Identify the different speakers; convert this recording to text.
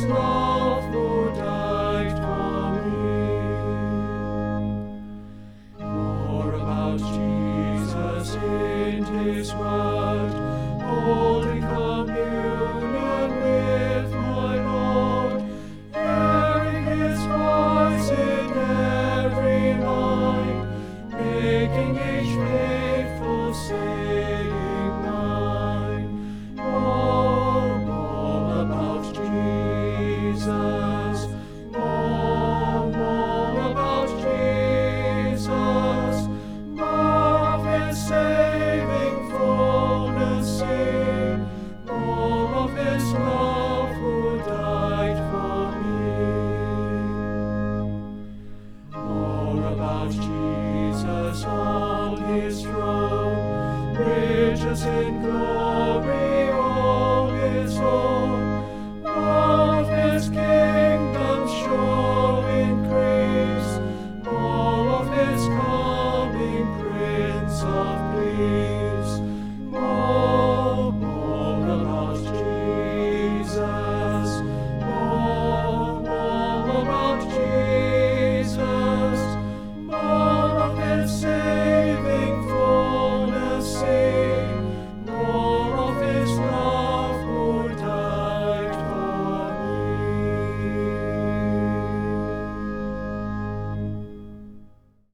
Speaker 1: love who died for me. More about Jesus in His Word, holy communion with my Lord, hearing His voice in every line, making each faithful saying mine. More about Jesus, more about Jesus, more of His saving fullness sing, more of His love who died for me. More about Jesus on His throne, riches in glory.